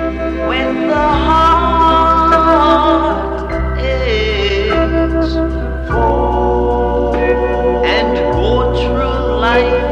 when the heart aches for and go through life